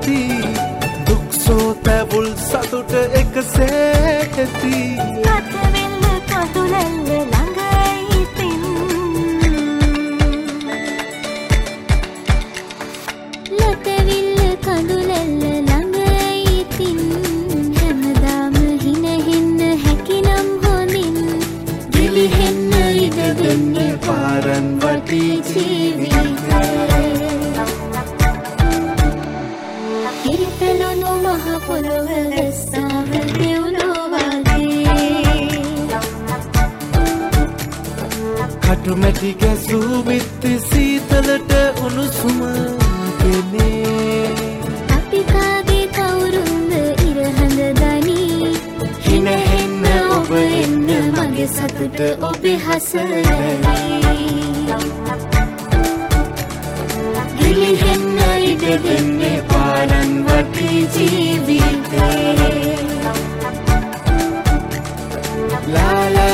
ඇති දුක් සෝතැවුල් සතුට එකසේ ඇති ලතවිල්ල කඳුලැල්ල ළඟ ඉතින් ලතවිල්ල කඳුලැල්ල ළඟ ඉතින් හැමදාම හිනහෙන්න හැකිනම් හොඳින් ගිලිහෙන්න ඉඩ දෙන්නේ පාරන් වටි ජීවිතේ හිරිතලුණු මහ පොළොව වැස්සාව දෙව්ලොව වගේ කටුමැටි ගැසූ බිත්ති සීතලට උණුසුම ගෙනේ අපි කාගේ කවුරුන්ද ඉරහඳ දනී හිනහෙන්න ඔබ එන්න මගේ සතුට ඔබේ හසරැලී ගිලිහෙන්න ඉඩ දෙන්නේ පාරන් වටි ජීවිතේ ලා ලා